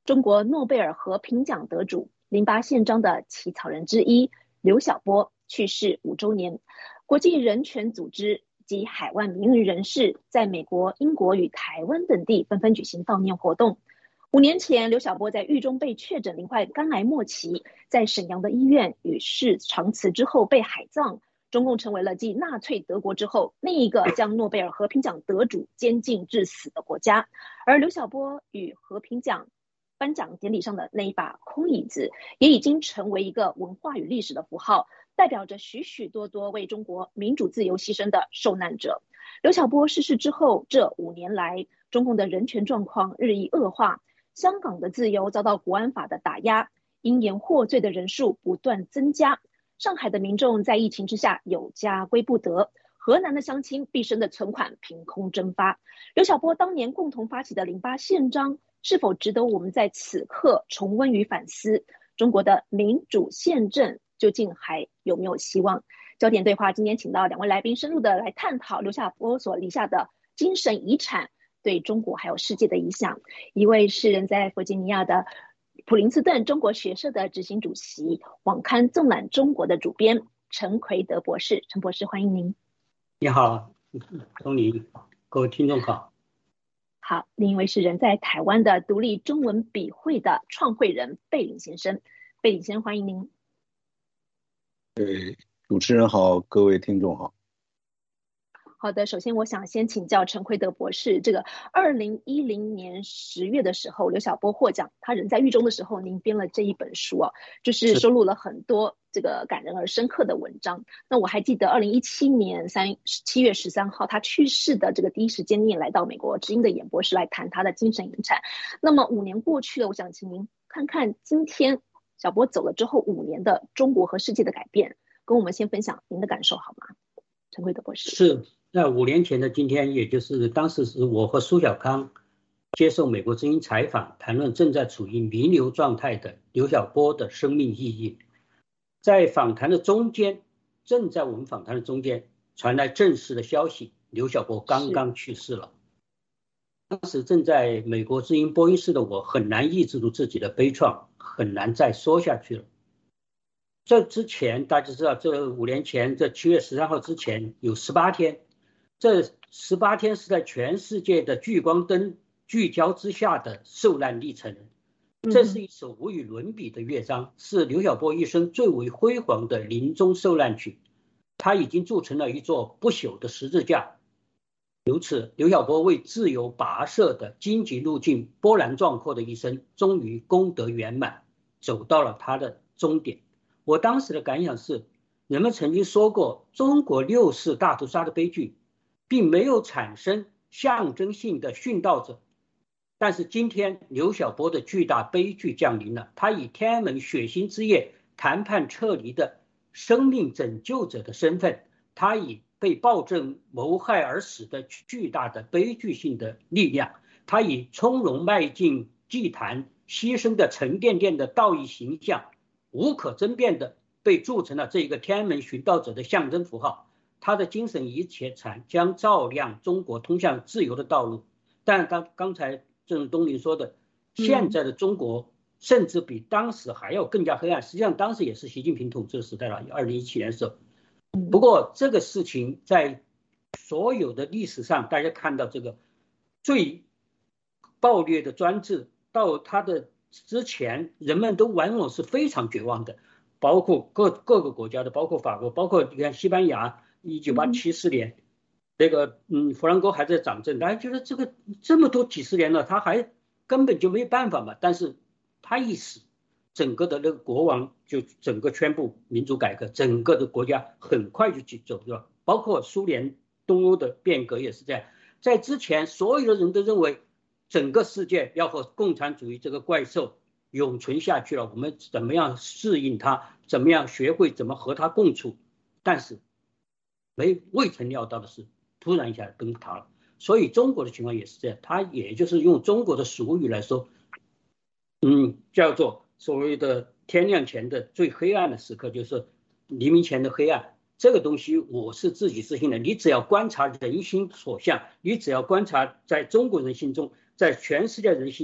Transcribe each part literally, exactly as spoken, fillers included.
中国诺贝尔和平奖得主、零八宪章的起草人之一刘晓波去世五周年，国际人权组织及海外名人人士在美国、英国与台湾等地纷纷举行悼念活动。五年前，刘晓波在狱中被确诊罹患肝癌末期，在沈阳的医院与世长辞之后被海葬。中共成为了继纳粹德国之后另一个将诺贝尔和平奖得主监禁致死的国家。而刘晓波与和平奖颁奖典礼上的那一把空椅子，也已经成为一个文化与历史的符号，代表着许许多多为中国民主自由牺牲的受难者。刘晓波逝世之后，这五年来，中共的人权状况日益恶化，香港的自由遭到国安法的打压，因言获罪的人数不断增加。上海的民众在疫情之下有家归不得，河南的乡亲毕生的存款凭空蒸发。刘晓波当年共同发起的零八宪章，是否值得我们在此刻重温与反思？中国的民主宪政究竟还有没有希望？焦点对话今天请到两位来宾，深入的来探讨刘晓波所立下的精神遗产对中国还有世界的影响。一位是人在弗吉尼亚的普林斯顿中国学社的执行主席，网刊纵览中国的主编陈奎德博士。陈博士，欢迎您。 你好，钟林，各位听众好。 好，另一位是人在台湾的独立中文笔会的创会人贝岭先生。贝岭先生，欢迎您。 对，主持人好，各位听众好。 好的，首先我想先请教陈奎德博士，这个二零一零年十月的时候，刘晓波获奖，他人在狱中的时候，您编了这一本书哦，就是收录了很多这个感人而深刻的文章。那我还记得二零一七年三七月十三号他去世的这个第一时间，你也来到美国之音的演播室来谈他的精神遗产。那么五年过去了，我想请您看看今天晓波走了之后五年的中国和世界的改变，跟我们先分享您的感受好吗？陈奎德博士。 是。在五年前的今天，也就是当时是我和苏小康接受美国之音采访，谈论正在处于弥留状态的刘晓波的生命意义。在访谈的中间，正在我们访谈的中间传来正式的消息，刘晓波刚刚去世了。当时正在美国之音播音室的我，很难抑制住自己的悲怆，很难再说下去了。这之前大家知道，这五年前，这七月十三号之前有十八天。这十八天是在全世界的聚光灯聚焦之下的受难历程，这是一首无与伦比的乐章，是刘晓波一生最为辉煌的临终受难曲。他已经铸成了一座不朽的十字架。由此，刘晓波为自由跋涉的荆棘路径波澜壮阔的一生，终于功德圆满，走到了他的终点。我当时的感想是，人们曾经说过，中国六四大屠杀的悲剧并没有产生象征性的殉道者，但是今天刘晓波的巨大悲剧降临了，他以天安门血腥之夜谈判撤离的生命拯救者的身份，他以被暴政谋害而死的巨大的悲剧性的力量，他以从容迈进祭坛牺牲的沉甸甸的道义形象，无可争辩的被铸成了这个天安门殉道者的象征符号。他的精神遗产将照亮中国通向自由的道路。但刚刚才正如东林说的，现在的中国甚至比当时还要更加黑暗。实际上当时也是习近平统治的时代了，二零一七年的时候。不过这个事情在所有的历史上，大家看到这个最暴虐的专制到他的之前，人们都往往是非常绝望的，包括各各个国家的，包括法国，包括你看西班牙一九八七四年，那个嗯，弗兰哥还在掌政，大家觉得这个这么多几十年了，他还根本就没办法嘛。但是他一死，整个的那个国王就整个宣布民主改革，整个的国家很快就走了。包括苏联东欧的变革也是这样。在之前，所有的人都认为整个世界要和共产主义这个怪兽永存下去了，我们怎么样适应它，怎么样学会怎么和它共处。但是没未曾料到的是，突然一下崩塌了。所以中国的情况也是这样，它也就是用中国的俗语来说，嗯，叫做所谓的天亮前的最黑暗的时刻，就是黎明前的黑暗。这个东西我是自己自信的，你只要观察人心所向，你只要观察在中国人心中，在全世界人心中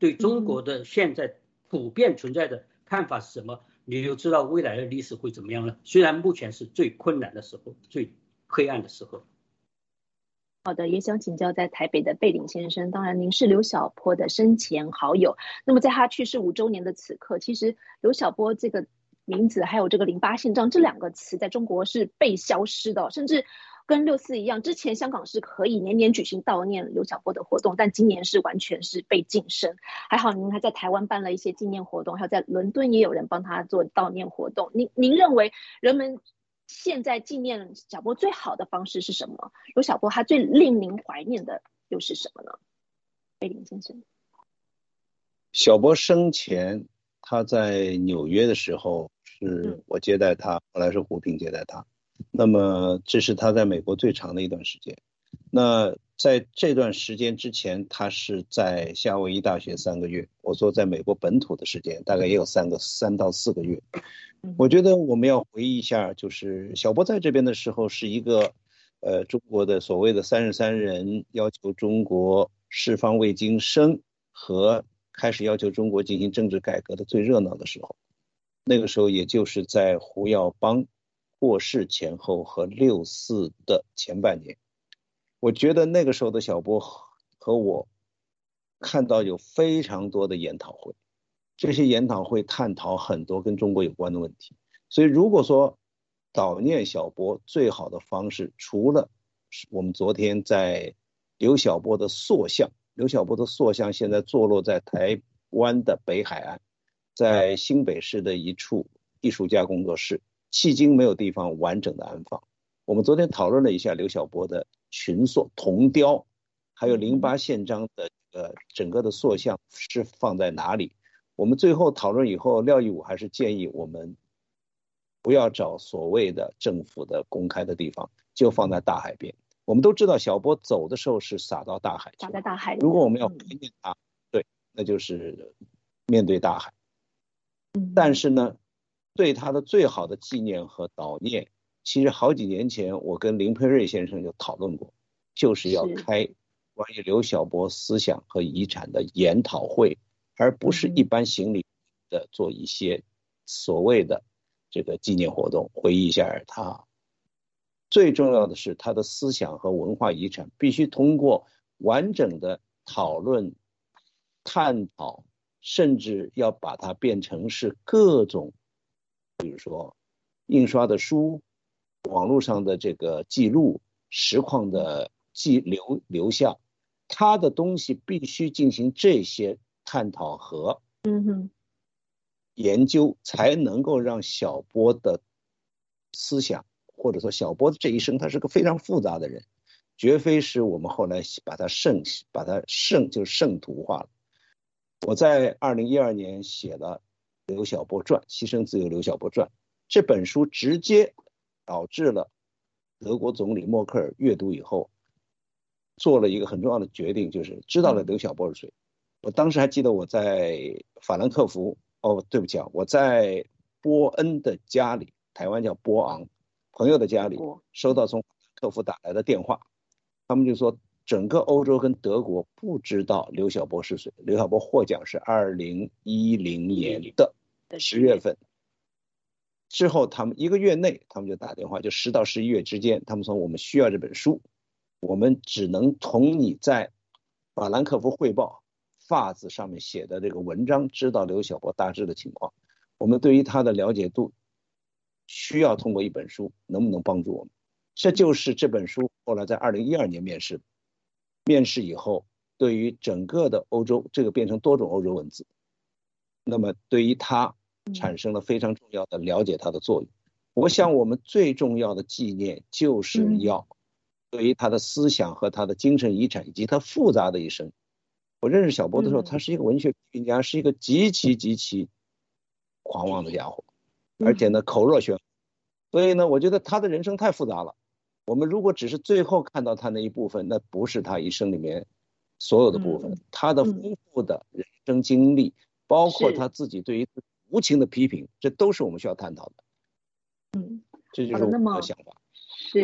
对中国的现在普遍存在的看法是什么，你就知道未来的历史会怎么样了。虽然目前是最困难的时候，最黑暗的时候。 好的，也想请教在台北的贝岭先生，当然您是刘晓波的生前好友。那么在他去世五周年的此刻，其实刘晓波这个名字还有这个零八宪章这两个词在中国是被消失的，甚至跟六四一样，之前香港是可以年年举行悼念刘晓波的活动，但今年是完全是被禁声。还好您还在台湾办了一些纪念活动，还有在伦敦也有人帮他做悼念活动。您您认为人们现在纪念小波最好的方式是什么？刘晓波他最令您怀念的又是什么呢？贝林先生， 小波生前他在纽约的时候是我接待他，后来是胡平接待他，那么这是他在美国最长的一段时间。那在这段时间之前，他是在夏威夷大学三个月，我说在美国本土的时间大概也有三个三到四个月。我觉得我们要回忆一下，就是小波在这边的时候是一个呃中国的所谓的三十三人要求中国释放魏京生和开始要求中国进行政治改革的最热闹的时候。那个时候也就是在胡耀邦过世前后和六四的前半年。我觉得那个时候的小波和我看到有非常多的研讨会，这些研讨会探讨很多跟中国有关的问题。所以如果说悼念小波最好的方式，除了我们昨天在刘晓波的塑像，刘晓波的塑像现在坐落在台湾的北海岸，在新北市的一处艺术家工作室，迄今没有地方完整的安放。我们昨天讨论了一下刘晓波的群塑铜雕，还有零八宪章的呃整个的塑像是放在哪里。我们最后讨论以后，廖义武还是建议我们不要找所谓的政府的公开的地方，就放在大海边。我们都知道小波走的时候是撒到大海去， 撒在大海里。 如果我们要怀念他、嗯、对，那就是面对大海、嗯、但是呢对他的最好的纪念和悼念，其实好几年前我跟林佩瑞先生就讨论过，就是要开关于刘晓波思想和遗产的研讨会，而不是一般行礼的做一些所谓的这个纪念活动，回忆一下他。最重要的是他的思想和文化遗产必须通过完整的讨论探讨，甚至要把它变成是各种比如说印刷的书，网络上的这个记录，实况的记留留下，他的东西必须进行这些探讨和研究，才能够让小波的思想，或者说小波的这一生，他是个非常复杂的人，绝非是我们后来把他圣把他圣就是圣徒化了。我在二零一二年写了刘晓波传，牺牲自由刘晓波传，这本书直接导致了德国总理默克尔阅读以后做了一个很重要的决定，就是知道了刘晓波是谁。我当时还记得我在法兰克福，哦，对不起啊，我在波恩的家里，台湾叫波昂，朋友的家里，收到从法兰克福打来的电话，他们就说整个欧洲跟德国不知道刘晓波是谁。刘晓波获奖是二零一零年的十月份，之后他们一个月内他们就打电话，就十到十一月之间，他们说我们需要这本书，我们只能从你在法兰克福汇报发字上面写的这个文章知道刘晓波大致的情况，我们对于他的了解度需要通过一本书，能不能帮助我们？这就是这本书后来在二零一二年面世，面世以后对于整个的欧洲，这个变成多种欧洲文字，那么对于他产生了非常重要的了解他的作用。我想我们最重要的纪念就是要对于他的思想和他的精神遗产以及他复杂的一生。我认识小波的时候，他是一个文学批评家，是一个极其极其狂妄的家伙，而且呢口若悬河，所以呢我觉得他的人生太复杂了，我们如果只是最后看到他那一部分，那不是他一生里面所有的部分，他的丰富的人生经历，包括他自己对于无情的批评，这都是我们需要探讨的。 嗯， 这就是我的想法。 是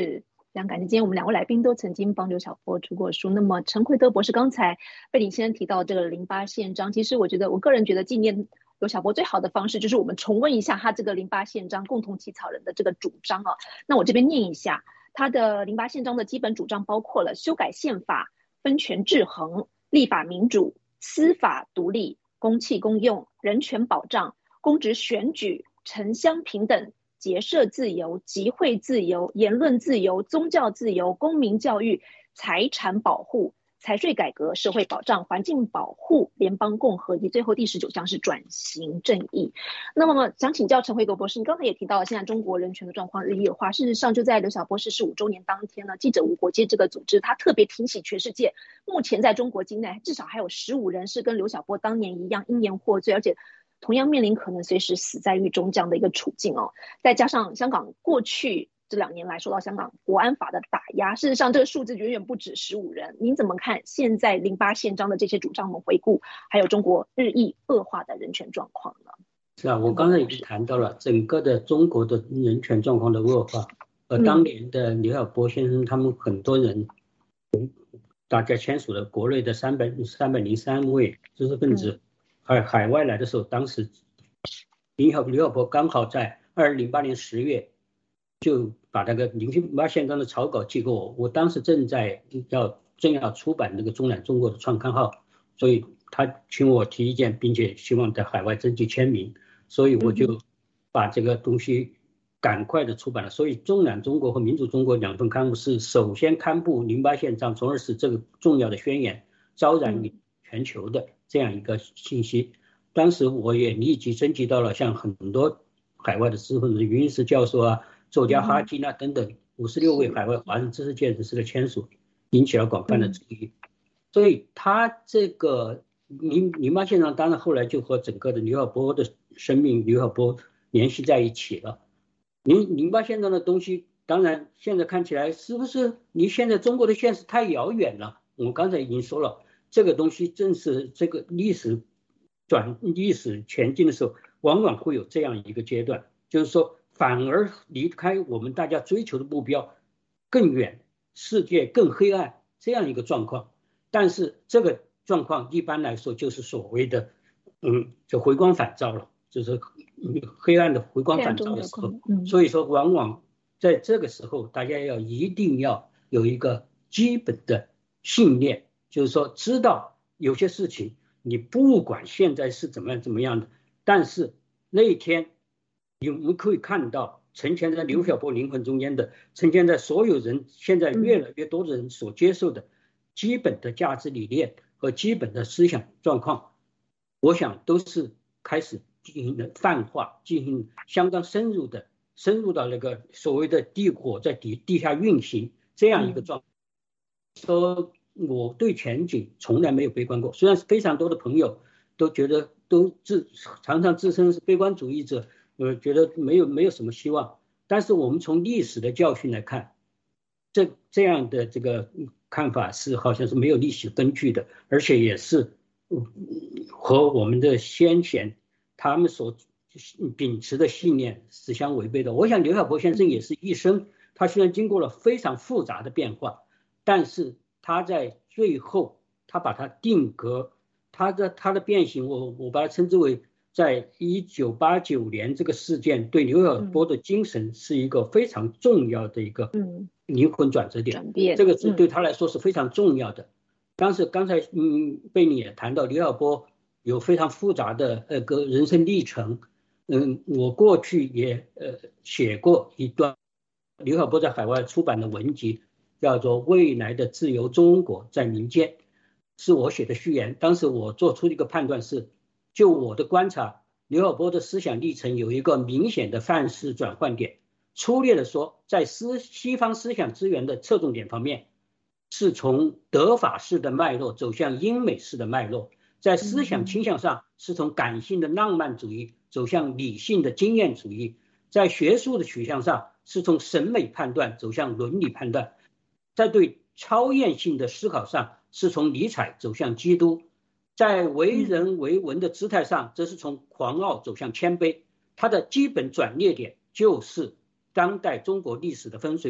非常感谢，今天我们两位来宾都曾经帮刘晓波出过书。那么陈奎德博士刚才贝林先生提到这个零八宪章，其实我觉得我个人觉得纪念刘晓波最好的方式就是我们重温一下他这个零八宪章共同起草人的这个主张啊。那我这边念一下，他的零八宪章的基本主张包括了修改宪法、分权制衡、立法民主、司法独立、公器公用、人权保障、公职选举、城乡平等、结社自由、集会自由、言论自由、宗教自由、公民教育、财产保护、财税改革、社会保障、环境保护、联邦共和，以及最后第十九项是转型正义。那么想请教陈奎德博士，你刚才也提到现在中国人权的状况日益恶化，事实上就在刘晓波逝世五周年当天呢，记者无国界这个组织他特别提醒全世界，目前在中国境内至少还有十五人是跟刘晓波当年一样因言获罪，而且同样面临可能随时死在狱中这样的一个处境哦。再加上香港过去这两年来受到香港国安法的打压，事实上这个数字远远不止十五人。您怎么看现在零八宪章的这些主张？我们回顾还有中国日益恶化的人权状况呢？ 是啊，我刚才已经谈到了整个的中国的人权状况的恶化，而当年的刘晓波先生他们很多人，嗯、大家签署了国内的三百三百零三位知识分子，而、嗯、海外来的时候，当时刘晓刘晓波刚好在二零零八年十月就把那个零八宪章的草稿寄给我，我当时正在要正要出版那个中南中国的创刊号，所以他请我提意见，并且希望在海外征集签名，所以我就把这个东西赶快的出版了。所以中南中国和民主中国两份刊物是首先刊布零八宪章，从而使这个重要的宣言昭然于全球的这样一个信息。当时我也立即征集到了像很多海外的知识分子，云石教授啊、作家哈金啊等等五十六位海外华人知识界人士的签署，引起了广泛的注意。所以他这个零零八宪章当然后来就和整个的刘晓波的生命、刘晓波联系在一起了。零零八宪章的东西，当然现在看起来是不是离现在中国的现实太遥远了？我刚才已经说了，这个东西正是这个历史转历史前进的时候，往往会有这样一个阶段，就是说反而离开我们大家追求的目标更远，世界更黑暗这样一个状况。但是这个状况一般来说就是所谓的嗯，就回光返照了，就是黑暗的回光返照的时候，嗯、所以说往往在这个时候大家要一定要有一个基本的信念，就是说知道有些事情你不管现在是怎么样怎么样的，但是那一天我们可以看到沉潜在刘晓波灵魂中间的，沉潜在所有人现在越来越多的人所接受的基本的价值理念和基本的思想状况，我想都是开始进行了泛化，进行相当深入的深入到那个所谓的地火在地地下运行这样一个状况。说我对前景从来没有悲观过，虽然非常多的朋友都觉得都自常常自称是悲观主义者，呃，觉得没有没有什么希望，但是我们从历史的教训来看，这这样的这个看法是好像是没有历史根据的，而且也是和我们的先贤他们所秉持的信念是相违背的。我想刘晓波先生也是一生，他虽然经过了非常复杂的变化，但是他在最后他把它定格，他的他的变形，我我把它称之为在一九八九年这个事件对刘晓波的精神是一个非常重要的一个灵魂转折点，嗯、这个是对他来说是非常重要的。当时刚才嗯贝尼也谈到刘晓波有非常复杂的呃个人生历程，嗯，我过去也呃写过一段刘晓波在海外出版的文集，叫做《未来的自由中国在民间》，是我写的序言。当时我做出一个判断是，就我的观察，刘晓波的思想历程有一个明显的范式转换点。粗略的说，在思西方思想资源的侧重点方面，是从德法式的脉络走向英美式的脉络；在思想倾向上，是从感性的浪漫主义走向理性的经验主义；在学术的取向上，是从审美判断走向伦理判断；在对超验性的思考上，是从尼采走向基督；在为人为文的姿态上，则是从狂傲走向谦卑。它的基本转捩点就是当代中国历史的分水岭，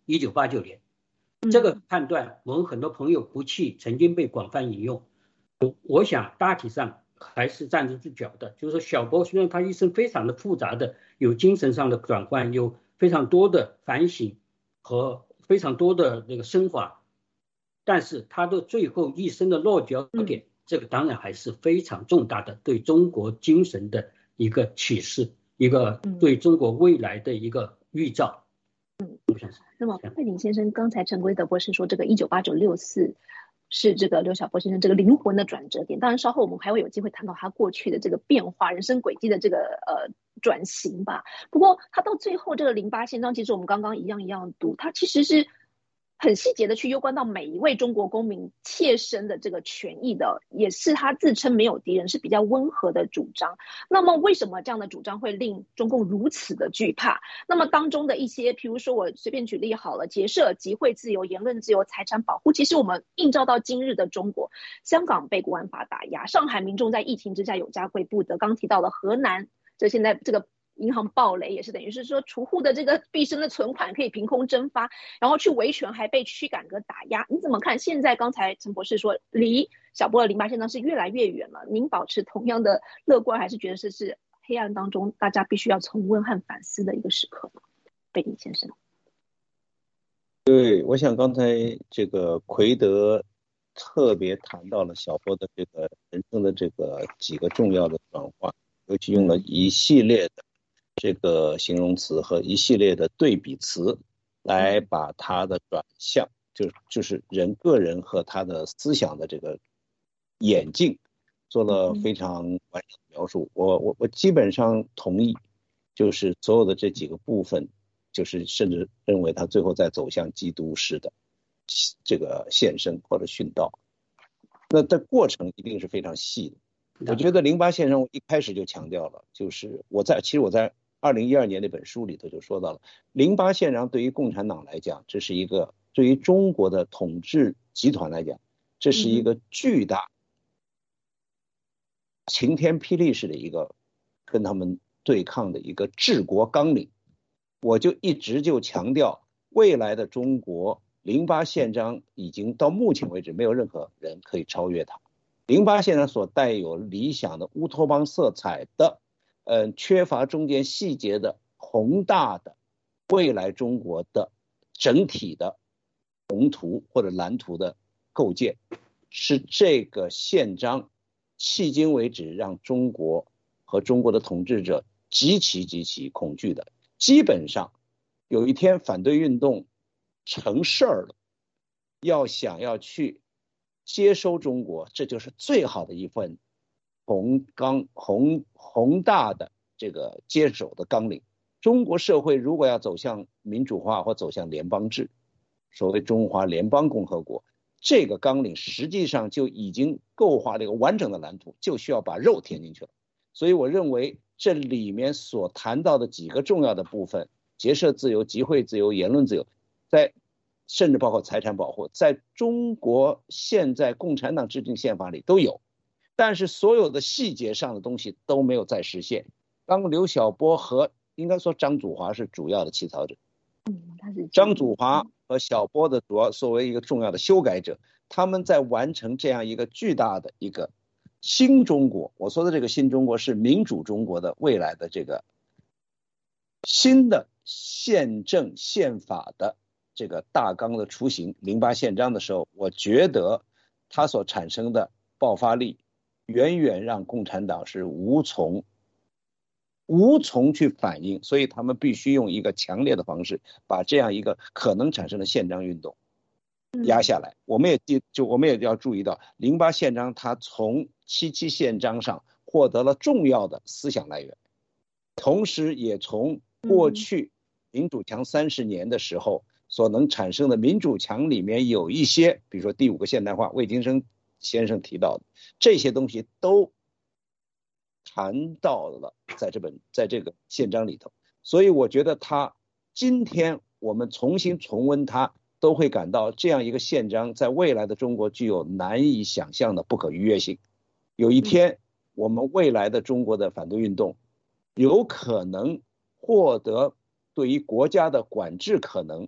一九八九年。这个判断我们很多朋友不弃，曾经被广泛引用。我我想大体上还是站得住脚的，就是说小波虽然他一生非常的复杂的，有精神上的转换，有非常多的反省和非常多的那个升华，但是他的最后一生的落脚点，这个当然还是非常重大的对中国精神的一个启示，一个对中国未来的一个预兆。 嗯，那么费鼎先生，刚才陈圭德博士说这个一九八九六四是这个刘晓波先生这个灵魂的转折点，当然稍后我们还会有机会谈到他过去的这个变化，人生轨迹的这个呃转型吧。不过他到最后这个零八宪章，其实我们刚刚一样一样读，他其实是很细节的去攸关到每一位中国公民切身的这个权益的，也是他自称没有敌人，是比较温和的主张。那么为什么这样的主张会令中共如此的惧怕？那么当中的一些，譬如说我随便举例好了，结社、集会自由、言论自由、财产保护，其实我们映照到今日的中国，香港被国安法打压，上海民众在疫情之下有家归不得，刚提到了河南，这现在这个银行暴雷也是等于是说储户的这个毕生的存款可以凭空蒸发，然后去维权还被驱赶和打压。你怎么看？现在刚才陈博士说离小波的零八宪章是越来越远了，您保持同样的乐观，还是觉得这是黑暗当中大家必须要重温和反思的一个时刻呢？费鼎先生。 对，我想刚才这个奎德特别谈到了小波的这个人生的这个几个重要的转换，尤其用了一系列的这个形容词和一系列的对比词来把他的转向，就就是人个人和他的思想的这个演进做了非常完整的描述。我我我基本上同意，就是所有的这几个部分，就是甚至认为他最后在走向基督式的这个献身或者殉道，那这过程一定是非常细的。我觉得零八宪章我一开始就强调了，就是我在其实我在二零一二年那本书里头就说到了，零八宪章对于共产党来讲，这是一个对于中国的统治集团来讲，这是一个巨大晴天霹雳式的一个跟他们对抗的一个治国纲领。我就一直就强调，未来的中国零八宪章已经到目前为止没有任何人可以超越它。零八宪章所带有理想的乌托邦色彩的，呃，缺乏中间细节的宏大的未来中国的整体的宏图或者蓝图的构建，是这个宪章迄今为止让中国和中国的统治者极其极其恐惧的。基本上有一天反对运动成事儿了，要想要去接收中国，这就是最好的一份宏纲宏宏大的这个接手的纲领。中国社会如果要走向民主化或走向联邦制，所谓中华联邦共和国，这个纲领实际上就已经构画了一个完整的蓝图，就需要把肉填进去了。所以我认为这里面所谈到的几个重要的部分，结社自由、集会自由、言论自由，在甚至包括财产保护，在中国现在共产党制定宪法里都有，但是所有的细节上的东西都没有再实现。当刘晓波和应该说张祖华是主要的起草者，张祖华和小波的主要作为一个重要的修改者，他们在完成这样一个巨大的一个新中国，我说的这个新中国是民主中国的未来的这个新的宪政宪法的这个大纲的雏形零八宪章的时候，我觉得它所产生的爆发力远远让共产党是无从无从去反应，所以他们必须用一个强烈的方式把这样一个可能产生的宪章运动压下来。我们也就我们也要注意到，零八宪章它从七七宪章上获得了重要的思想来源，同时也从过去民主墙三十年的时候所能产生的民主墙里面有一些，比如说第五个现代化，魏京生先生提到的这些东西都谈到了在这本在这个宪章里头。所以我觉得他今天我们重新重温它，都会感到这样一个宪章在未来的中国具有难以想象的不可逾越性。有一天我们未来的中国的反对运动有可能获得对于国家的管制可能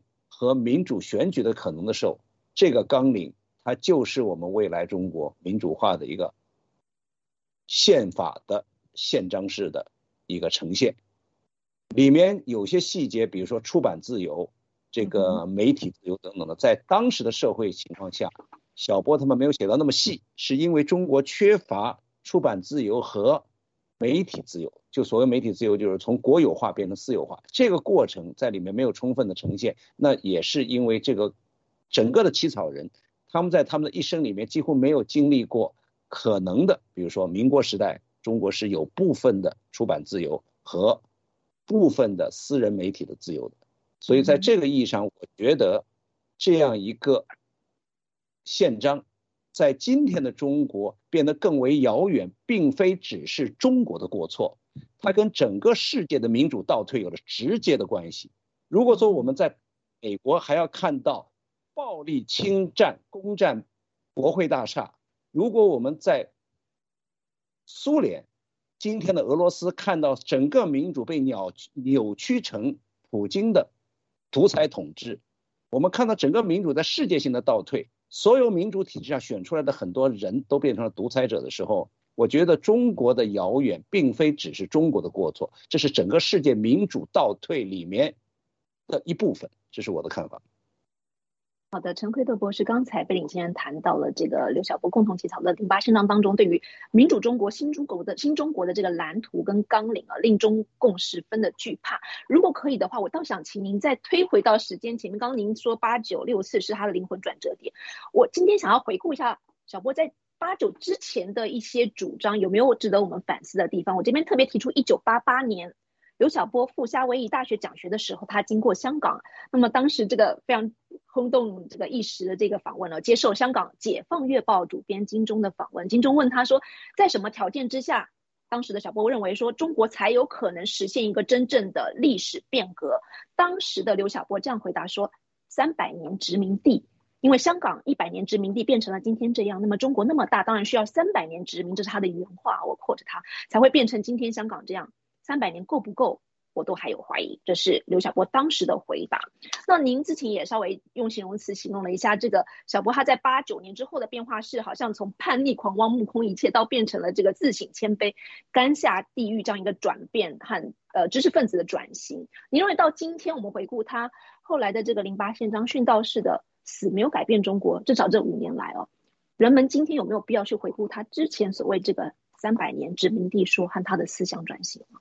和民主选举的可能的时候，这个纲领它就是我们未来中国民主化的一个宪法的宪章式的一个呈现。里面有些细节，比如说出版自由、这个媒体自由等等的，在当时的社会情况下，小波他们没有写到那么细，是因为中国缺乏出版自由和媒体自由。就所谓媒体自由，就是从国有化变成私有化，这个过程在里面没有充分的呈现。那也是因为这个整个的起草人，他们在他们的一生里面几乎没有经历过可能的，比如说民国时代，中国是有部分的出版自由和部分的私人媒体的自由的。所以在这个意义上，我觉得这样一个宪章在今天的中国变得更为遥远，并非只是中国的过错，它跟整个世界的民主倒退有了直接的关系。如果说我们在美国还要看到暴力侵占、攻占国会大厦，如果我们在苏联、今天的俄罗斯看到整个民主被扭扭曲成普京的独裁统治，我们看到整个民主在世界性的倒退，所有民主体制下选出来的很多人都变成了独裁者的时候，我觉得中国的遥远并非只是中国的过错，这是整个世界民主倒退里面的一部分，这是我的看法。 好的，陈奎特博士刚才贝领先生谈到了这个刘晓波共同起草的零八宪章当中对于民主中国新中国的新中国的这个蓝图跟纲领啊，令中共十分的惧怕。如果可以的话，我倒想请您再推回到时间前面，刚刚您说八九六四是他的灵魂转折点，我今天想要回顾一下小波在八九之前的一些主张，有没有值得我们反思的地方？我这边特别提出一九八八年刘晓波赴夏威夷大学讲学的时候，他经过香港，那么当时这个非常轰动这个一时的这个访问呢，接受香港解放月报主编金钟的访问，金钟问他说，在什么条件之下，当时的小波认为说中国才有可能实现一个真正的历史变革？当时的刘晓波这样回答说，三百年殖民地。因为香港一百年殖民地变成了今天这样，那么中国那么大，当然需要三百年殖民，这是他的原话，我 quote 他，才会变成今天香港这样。三百年够不够？我都还有怀疑，这是刘晓波当时的回答。那您之前也稍微用形容词形容了一下这个小波他在八九年之后的变化是，好像从叛逆狂妄目空一切到变成了这个自省谦卑、甘下地狱这样一个转变和呃知识分子的转型。您认为到今天我们回顾他后来的这个零八宪章殉道式的死没有改变中国，至少这五年来哦，人们今天有没有必要去回顾他之前所谓这个三百年殖民地说和他的思想转型？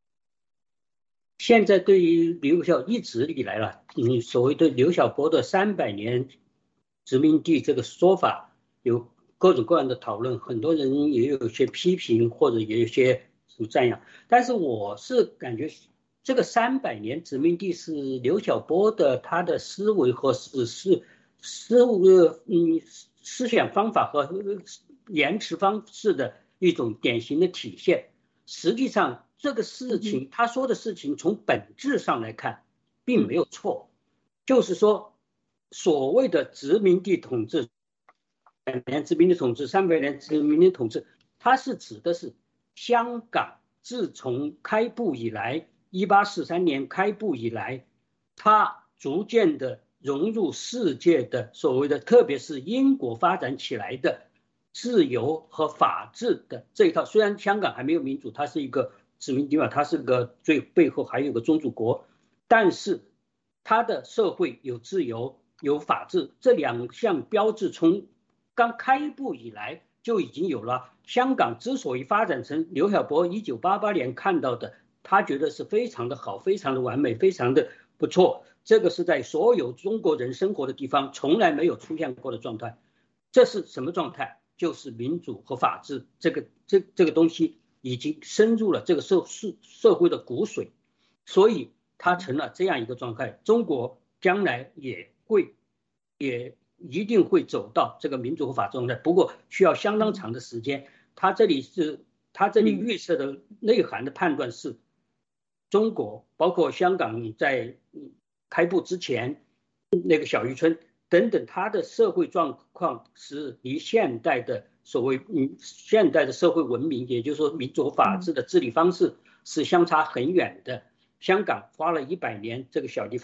现在对于刘晓一直以来了，嗯，所谓的刘晓波的三百年殖民地这个说法有各种各样的讨论，很多人也有些批评或者也有些赞扬，但是我是感觉这个三百年殖民地是刘晓波的他的思维和思思思嗯思想方法和言辞方式的一种典型的体现。实际上这个事情他说的事情从本质上来看并没有错，就是说所谓的殖民地统治、百年殖民地统治、三百年殖民地统治，它是指的是香港自从开埠以来，一八四三年开埠以来，它逐渐的融入世界的所谓的，特别是英国发展起来的自由和法治的这一套。虽然香港还没有民主，它是一个殖民地嘛，它是个最背后还有个宗主国，但是它的社会有自由有法治，这两项标志从刚开埠以来就已经有了。香港之所以发展成刘晓波一九八八年看到的，他觉得是非常的好，非常的完美，非常的不错，这个是在所有中国人生活的地方从来没有出现过的状态。这是什么状态？就是民主和法治，这个这这个东西已经深入了这个社社会的骨髓，所以它成了这样一个状态。中国将来也会也一定会走到这个民主和法治状态，不过需要相当长的时间。它这里是它这里预设的内涵的判断是，中国包括香港在开埠之前那个小渔村等等，它的社会状况是离现代的所谓嗯现代的社会文明，也就是说民主法治的治理方式是相差很远的。香港花了一百年，这个小地方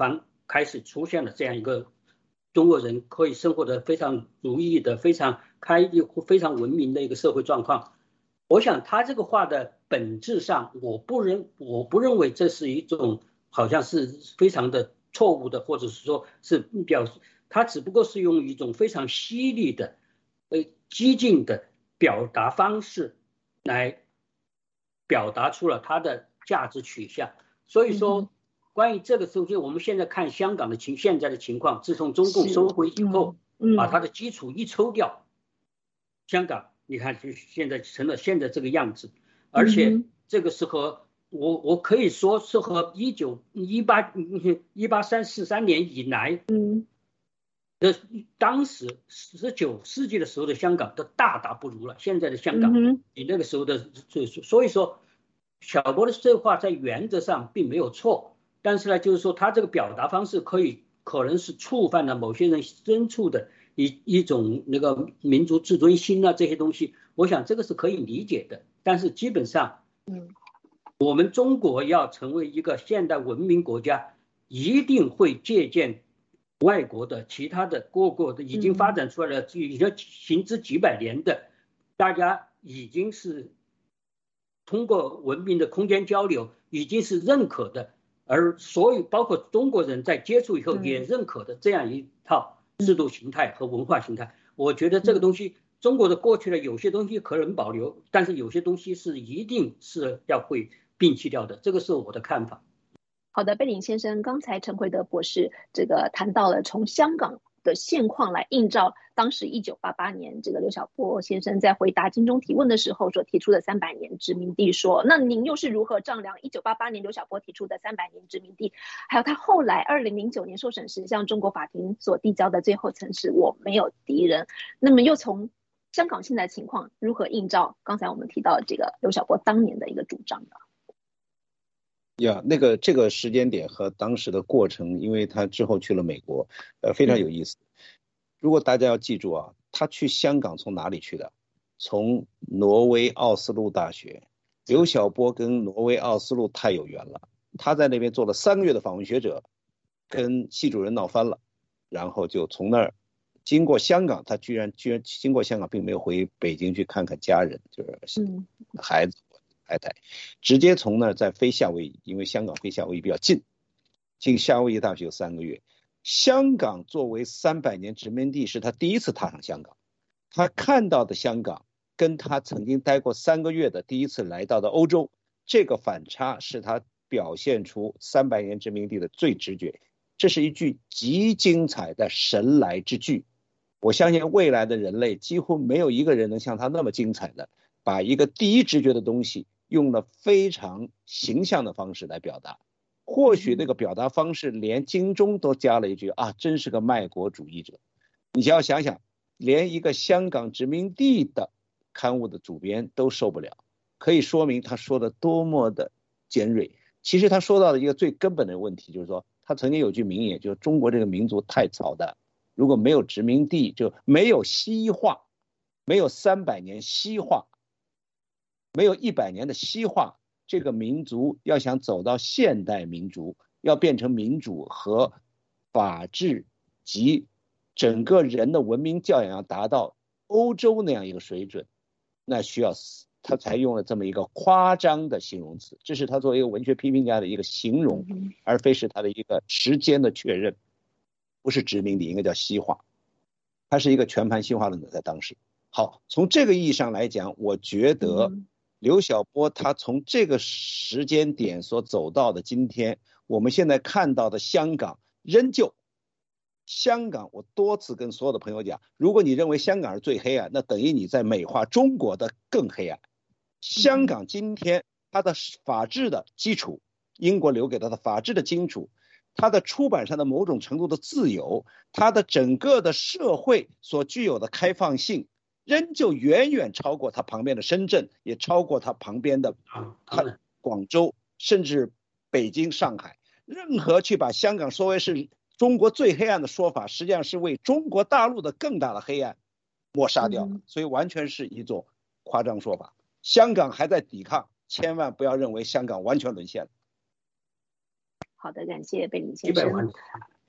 开始出现了这样一个中国人可以生活得非常如意的、非常开心、非常文明的一个社会状况。我想他这个话的本质上，我不认我不认为这是一种好像是非常的错误的，或者是说是表示他只不过是用一种非常犀利的、呃激进的表达方式来表达出了他的价值取向。所以说，关于这个东西，我们现在看香港的情现在的情况，自从中共收回以后， 嗯嗯、 把它的基础一抽掉，香港你看就现在成了现在这个样子。而且这个是和我我可以说是和一九一八一八三四三年以来，嗯，的当时十九世纪的时候的香港都大大不如了。现在的香港比那个时候的，所以说小波的这话在原则上并没有错，但是呢，就是说他这个表达方式可以可能是触犯了某些人深处的一一种那个民族自尊心啊，这些东西，我想这个是可以理解的。但是基本上，嗯，我们中国要成为一个现代文明国家，一定会借鉴外国的其他的各个的已经发展出来了，已经行之几百年的，大家已经是通过文明的空间交流已经是认可的，而所有包括中国人在接触以后也认可的这样一套制度形态和文化形态。我觉得这个东西，中国的过去的有些东西可能保留，但是有些东西是一定是要会摒弃掉的，这个是我的看法。 好的，贝林先生，刚才陈慧德博士这个谈到了从香港的现况来映照当时一九八八年这个刘晓波先生在回答金钟提问的时候所提出的三百年殖民地说，那您又是如何丈量一九八八年刘晓波提出的三百年殖民地，还有他后来二零零九年受审时向中国法庭所递交的最后陈词我没有敌人，那么又从香港现在情况如何映照刚才我们提到这个刘晓波当年的一个主张呢？ 呀，那个这个时间点和当时的过程，因为他之后去了美国，呃，非常有意思。如果大家要记住啊，他去香港从哪里去的？从挪威奥斯陆大学。刘晓波跟挪威奥斯陆太有缘了，他在那边做了三个月的访问学者，跟系主任闹翻了，然后就从那儿经过香港，他居然居然经过香港，并没有回北京去看看家人，就是孩子。太太直接从那儿再飞夏威夷，因为香港飞夏威夷比较近，进夏威夷大学有三个月。香港作为三百年殖民地，是他第一次踏上香港，他看到的香港跟他曾经待过三个月的第一次来到的欧洲，这个反差是他表现出三百年殖民地的最直觉。这是一句极精彩的神来之句，我相信未来的人类几乎没有一个人能像他那么精彩的把一个第一直觉的东西用了非常形象的方式来表达。或许那个表达方式连金钟都加了一句啊，真是个卖国主义者。你只要想想，连一个香港殖民地的刊物的主编都受不了，可以说明他说的多么的尖锐。其实他说到的一个最根本的问题就是说，他曾经有句名言，就是中国这个民族太操蛋，如果没有殖民地，就没有西化，没有三百年西化，没有一百年的西化，这个民族要想走到现代民族，要变成民主和法治及整个人的文明教养要达到欧洲那样一个水准，那需要他才用了这么一个夸张的形容词，这是他作为一个文学批评家的一个形容，而非是他的一个时间的确认。不是殖民地，应该叫西化，他是一个全盘西化论者在当时。好，从这个意义上来讲，我觉得刘晓波他从这个时间点所走到的今天，我们现在看到的香港仍旧香港，我多次跟所有的朋友讲，如果你认为香港是最黑暗，那等于你在美化中国的更黑暗。香港今天它的法治的基础，英国留给它的法治的基础，它的出版上的某种程度的自由，它的整个的社会所具有的开放性，仍旧远远超过它旁边的深圳，也超过它旁边的它广州，甚至北京、上海。任何去把香港说为是中国最黑暗的说法，实际上是为中国大陆的更大的黑暗抹杀掉了，所以完全是一种夸张说法。香港还在抵抗，千万不要认为香港完全沦陷了。 好的，感谢贝林先生。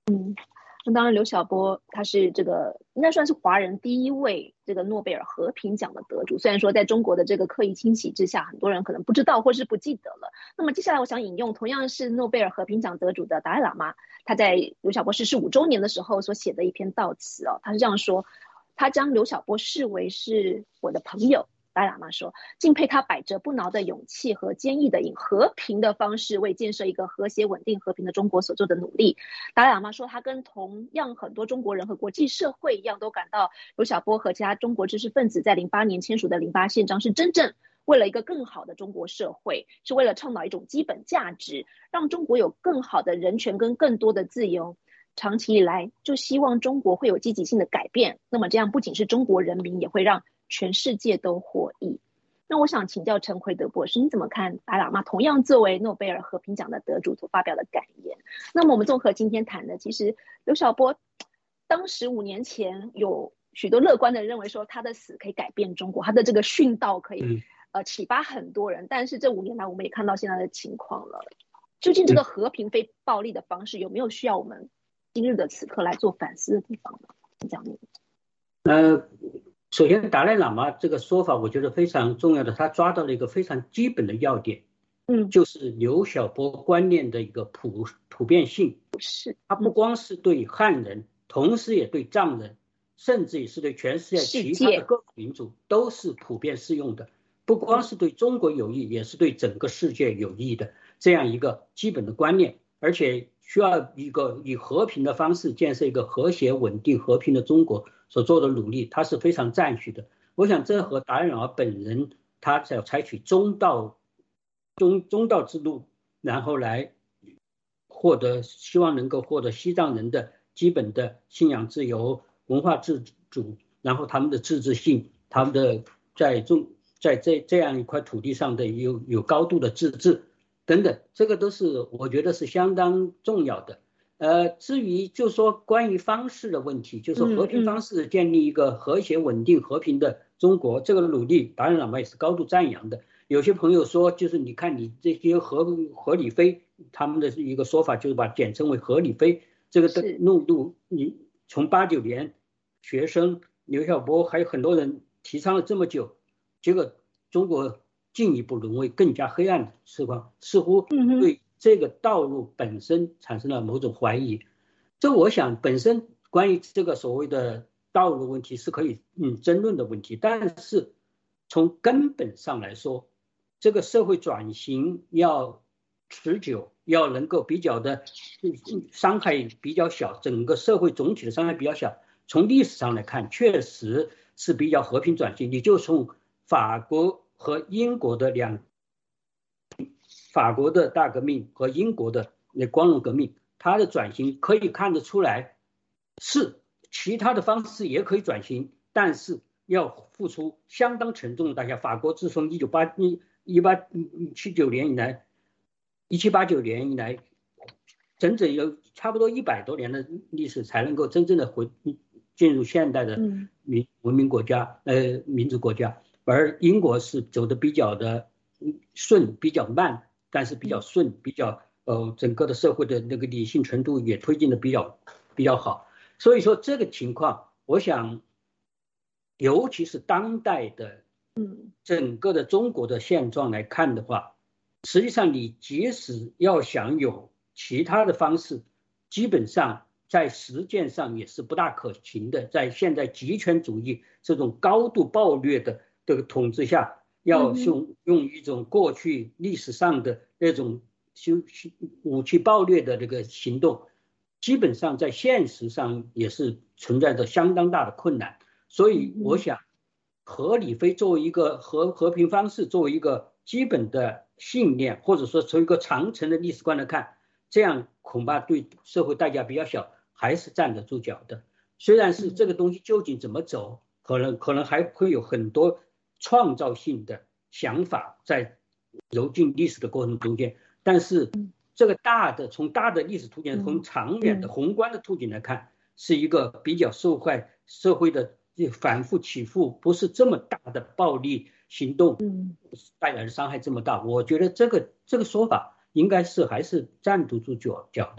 嗯，那当然，刘晓波他是这个应该算是华人第一位这个诺贝尔和平奖的得主。虽然说在中国的这个刻意清洗之下，很多人可能不知道或是不记得了。那么接下来我想引用同样是诺贝尔和平奖得主的达赖喇嘛，他在刘晓波逝世五周年的时候所写的一篇悼词哦，他是这样说：他将刘晓波视为是我的朋友。达赖喇嘛说，敬佩他百折不挠的勇气和坚毅的以和平的方式为建设一个和谐稳定和平的中国所做的努力。达赖喇嘛说，他跟同样很多中国人和国际社会一样，都感到刘晓波和其他中国知识分子在零八年签署的零八宪章是真正为了一个更好的中国社会，是为了倡导一种基本价值，让中国有更好的人权跟更多的自由。长期以来就希望中国会有积极性的改变，那么这样不仅是中国人民，也会让全世界都获益。那我想请教陈奎德博士，你怎么看达赖喇嘛同样作为诺贝尔和平奖的得主所发表的感言？那么我们综合今天谈的，其实刘晓波当时五年前有许多乐观的认为说他的死可以改变中国，他的这个殉道可以、嗯、呃启发很多人，但是这五年来我们也看到现在的情况了。究竟这个和平非暴力的方式有没有需要我们今日的此刻来做反思的地方呢？这样的。 呃，首先达赖喇嘛这个说法我觉得非常重要的，他抓到了一个非常基本的要点，嗯，就是刘晓波观念的一个普普遍性， 是， 他不光是对汉人，嗯、同时也对藏人，甚至也是对全世界其他的各个民族都是普遍适用的，不光是对中国有益，也是对整个世界有益的这样一个基本的观念，而且需要一个以和平的方式建设一个和谐稳定和平的中国所做的努力，他是非常赞许的。我想这和达赖喇嘛本人他要采取中道中中道之路，然后来获得希望能够获得西藏人的基本的信仰自由、文化自主，然后他们的自治性，他们的在中在这这样一块土地上的有有高度的自治等等，这个都是我觉得是相当重要的。呃，至于就是说关于方式的问题，就是和平方式建立一个和谐稳定和平的中国，嗯嗯这个努力达赖喇嘛也是高度赞扬的。有些朋友说，就是你看你这些和和理非，他们的一个说法就是把简称为和理非，这个的弄度，你从八九年学生刘晓波还有很多人提倡了这么久，结果中国进一步沦为更加黑暗的情况，似乎对这个道路本身产生了某种怀疑。这我想本身关于这个所谓的道路问题是可以嗯争论的问题，但是从根本上来说，这个社会转型要持久，要能够比较的伤害比较小，整个社会总体的伤害比较小。从历史上来看，确实是比较和平转型。你就从法国和英国的两，法国的大革命和英国的那光荣革命，它的转型可以看得出来，是其他的方式也可以转型，但是要付出相当沉重的代价。法国自从一九八一一八七九年以来，一七八九年以来，整整有差不多一百多年的历史才能够真正的回进入现代的民文明国家，呃，民主国家。而英国是走的比较的顺，比较慢，但是比较顺，比较呃整个的社会的那个理性程度也推进的比较比较好。所以说这个情况，我想，尤其是当代的，嗯，整个的中国的现状来看的话，实际上你即使要想有其他的方式，基本上在实践上也是不大可行的。在现在极权主义这种高度暴虐的这个统治下，要用用一种过去历史上的那种武器暴虐的这个行动，基本上在现实上也是存在着相当大的困难。所以我想，和理非作为一个和和平方式，作为一个基本的信念，或者说从一个长程的历史观来看，这样恐怕对社会代价比较小，还是站得住脚的。虽然是这个东西究竟怎么走，可能可能还会有很多创造性的想法在揉进历史的过程中间，但是这个大的从大的历史图景，从长远的宏观的图景来看，是一个比较受害社会的反复起伏，不是这么大的暴力行动带来的伤害这么大。我觉得这个这个说法应该是还是站得住脚脚的。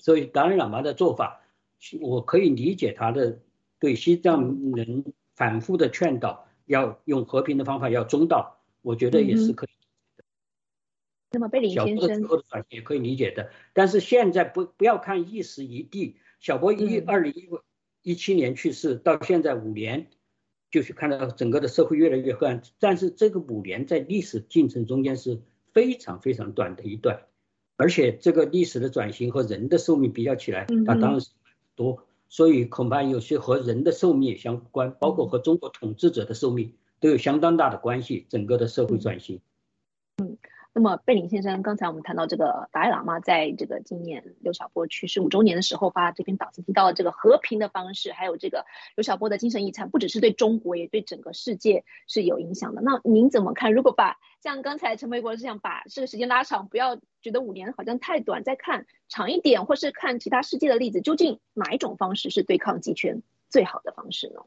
所以达赖喇嘛的做法，我可以理解他的对西藏人反复的劝导，要用和平的方法，要中道，我觉得也是可以。 嗯、那么贝林先生， 小波的最后的转型也可以理解的，但是现在不不要看一时一地，小波一二零一七年去世，到现在五年，就是看到整个的社会越来越黑暗，但是这个五年在历史进程中间是非常非常短的一段，而且这个历史的转型和人的寿命比较起来，它当然是多，所以恐怕有些和人的寿命也相关，包括和中国统治者的寿命都有相当大的关系，整个的社会转型。 嗯。那么贝林先生，刚才我们谈到这个达赖喇嘛在这个今年刘晓波去世五周年的时候发这篇导词，提到了这个和平的方式，还有这个刘晓波的精神遗产，不只是对中国，也对整个世界是有影响的。那您怎么看？如果把像刚才陈培国是想把这个时间拉长，不要觉得五年好像太短，再看长一点，或是看其他世界的例子，究竟哪一种方式是对抗极权最好的方式呢？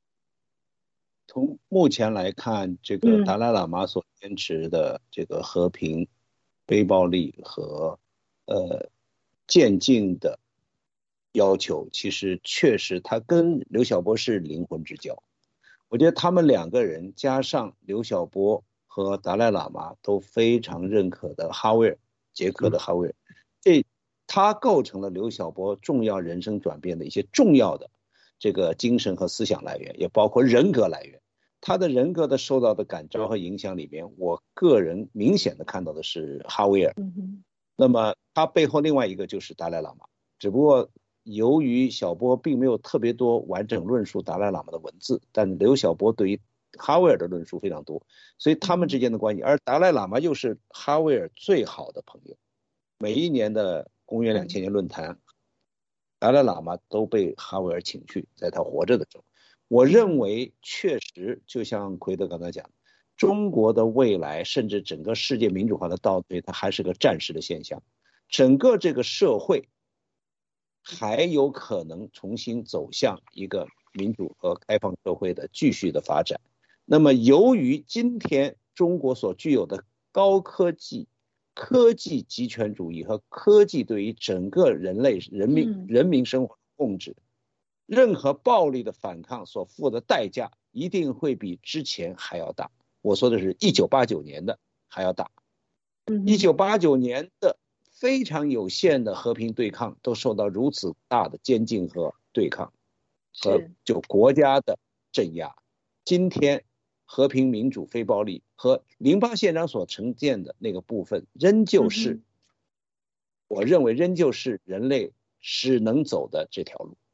从目前来看，这个达赖喇嘛所坚持的这个和平、非暴力和呃渐进的要求，其实确实他跟刘晓波是灵魂之交。我觉得他们两个人加上刘晓波和达赖喇嘛都非常认可的哈维尔，捷克的哈维尔，这他构成了刘晓波重要人生转变的一些重要的这个精神和思想来源，也包括人格来源。他的人格的受到的感召和影响里面，我个人明显的看到的是哈维尔。 嗯、 那么他背后另外一个就是达赖喇嘛，只不过由于小波并没有特别多完整论述达赖喇嘛的文字，但刘晓波对于哈维尔的论述非常多，所以他们之间的关系，而达赖喇嘛又是哈维尔最好的朋友。每一年的公元两千年论坛，达赖喇嘛都被哈维尔请去，在他活着的时候。我认为确实就像奎德刚才讲，中国的未来甚至整个世界民主化的倒退，它还是个暂时的现象，整个这个社会还有可能重新走向一个民主和开放社会的继续的发展。那么由于今天中国所具有的高科技、科技极权主义和科技对于整个人类人民人民生活的控制，任何暴力的反抗所付的代价一定会比之前还要大。我说的是一九八九年的还要大。一九八九年的非常有限的和平对抗都受到如此大的监禁和对抗和就国家的镇压。今天和平民主非暴力和零八宪章所呈现的那个部分仍旧是、嗯、我认为仍旧是人类只能走的这条路。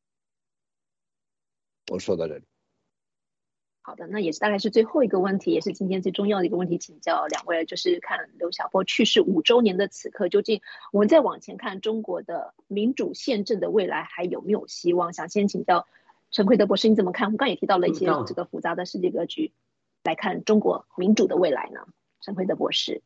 我说到这里。 好的，那也是大概是最后一个问题，也是今天最重要的一个问题，请教两位，就是看刘晓波去世五周年的此刻，究竟我们再往前看中国的民主宪政的未来还有没有希望？想先请教陈奎德博士，你怎么看？我们刚刚也提到了一些这个复杂的世界格局，来看中国民主的未来呢？陈奎德博士。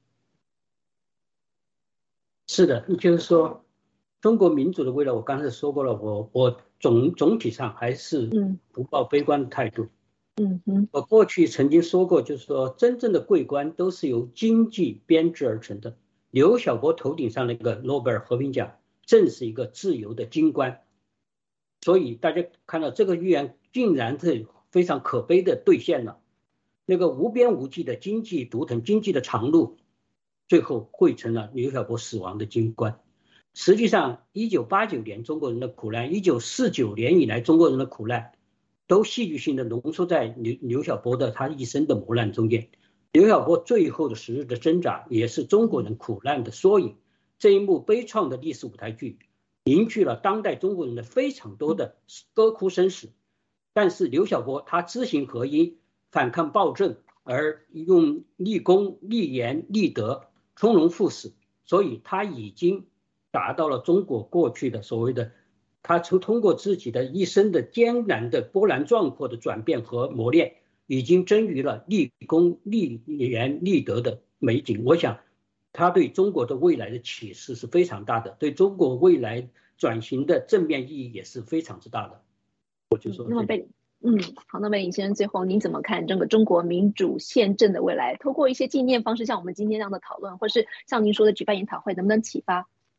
是的，就是说中国民主的未来，我刚才说过了，我我总总体上还是不抱悲观的态度。 嗯嗯， 我过去曾经说过，就是说真正的桂冠都是由经济编织而成的。刘晓波头顶上那个诺贝尔和平奖，正是一个自由的金冠。所以大家看到这个预言竟然是非常可悲的兑现了。那个无边无际的经济独腾、经济的长路，最后汇成了刘晓波死亡的金冠。实际上一九八九年中国人的苦难，一九四九年以来中国人的苦难，都戏剧性的浓缩在刘刘晓波的他一生的磨难中间。刘晓波最后的时日的挣扎，也是中国人苦难的缩影。这一幕悲怆的历史舞台剧，凝聚了当代中国人的非常多的歌哭生死。但是刘晓波他知行合一，反抗暴政，而用立功、立言、立德，从容赴死，所以他已经达到了中国过去的所谓的，他通过自己的一生的艰难的波澜壮阔的转变和磨练，已经臻于了立功、立言、立德的美景。我想他对中国的未来的启示是非常大的，对中国未来转型的正面意义也是非常之大的。我就说、 嗯、那么贝嗯，好，那么尹先生，最后您怎么看整个中国民主宪政的未来？透过一些纪念方式，像我们今天这样的讨论，或是像您说的举办研讨会，能不能启发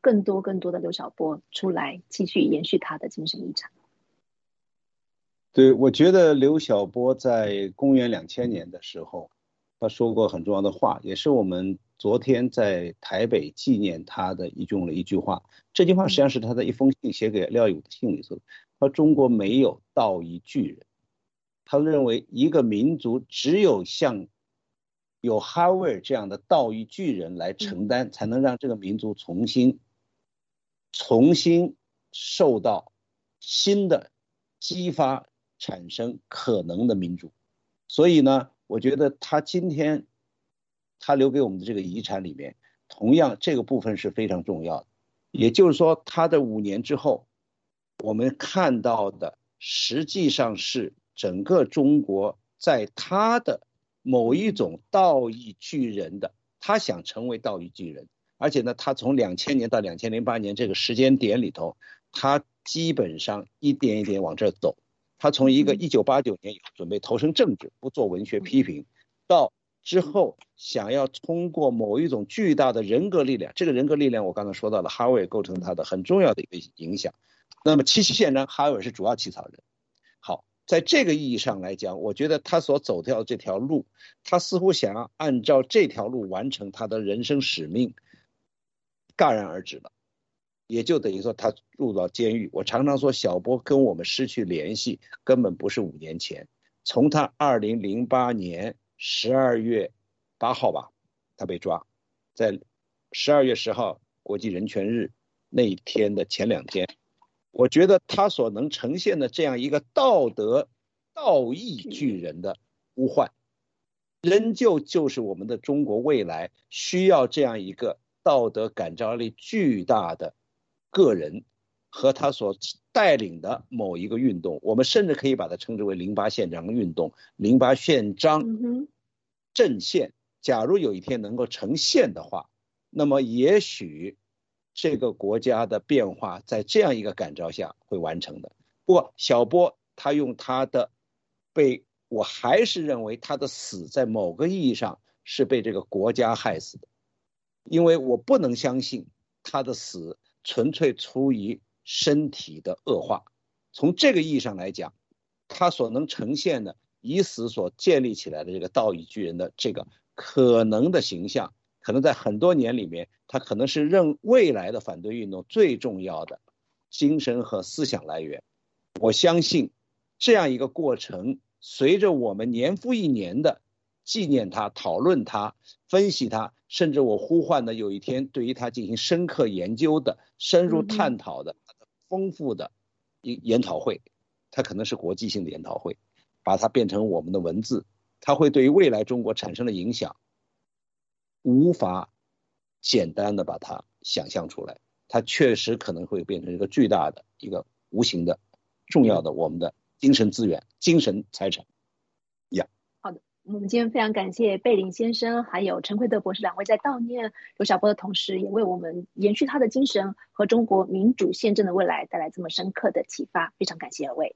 更多更多的刘晓波出来继续延续他的精神遗产。 对，我觉得刘晓波在公元两千年的时候，他说过很重要的话，也是我们昨天在台北纪念他的用了一句话。这句话实际上是他的一封信写给廖友的信里头，他说中国没有道义巨人，他认为一个民族只有像有哈维尔这样的道义巨人来承担，才能让这个民族重新重新受到新的激发，产生可能的民主。所以呢，我觉得他今天他留给我们的这个遗产里面，同样这个部分是非常重要的。也就是说，他的五年之后，我们看到的实际上是整个中国在他的某一种道义巨人的，他想成为道义巨人，而且呢，他从两千年到两千零八年这个时间点里头，他基本上一点一点往这走。他从一个一九八九年准备投身政治，不做文学批评，到之后想要通过某一种巨大的人格力量，这个人格力量我刚才说到了，哈维尔构成他的很重要的一个影响。那么七七宪章，哈维尔是主要起草人。好，在这个意义上来讲，我觉得他所走掉的这条路，他似乎想要按照这条路完成他的人生使命，戛然而止了。也就等于说他入到监狱。我常常说小波跟我们失去联系根本不是五年前，从他二零零八年十二月八号吧，他被抓，在十二月十号国际人权日那一天的前两天，我觉得他所能呈现的这样一个道德道义巨人的呼唤，仍旧就是我们的中国未来需要这样一个道德感召力巨大的个人和他所带领的某一个运动。我们甚至可以把它称之为零八宪章运动。零八宪章阵线假如有一天能够成宪的话，那么也许这个国家的变化在这样一个感召下会完成的。不过小波他用他的被，我还是认为他的死在某个意义上是被这个国家害死的，因为我不能相信他的死纯粹出于身体的恶化。从这个意义上来讲，他所能呈现的以死所建立起来的这个道义巨人的这个可能的形象，可能在很多年里面，他可能是任未来的反对运动最重要的精神和思想来源。我相信这样一个过程，随着我们年复一年的纪念他、讨论他、分析他，甚至我呼唤的有一天对于他进行深刻研究的、深入探讨的、丰富的研讨会，它可能是国际性的研讨会，把它变成我们的文字，它会对于未来中国产生的影响无法简单的把它想象出来，它确实可能会变成一个巨大的一个无形的重要的我们的精神资源、精神财产呀。 好的，我们今天非常感谢贝林先生还有陈奎德博士两位在悼念刘晓波的同时，也为我们延续他的精神和中国民主宪政的未来带来这么深刻的启发，非常感谢二位。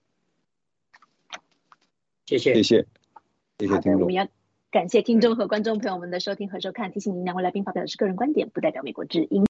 谢谢谢谢谢谢听众。 我们要感谢听众和观众朋友们的收听和收看，提醒您两位来宾发表的是个人观点，不代表美国之音。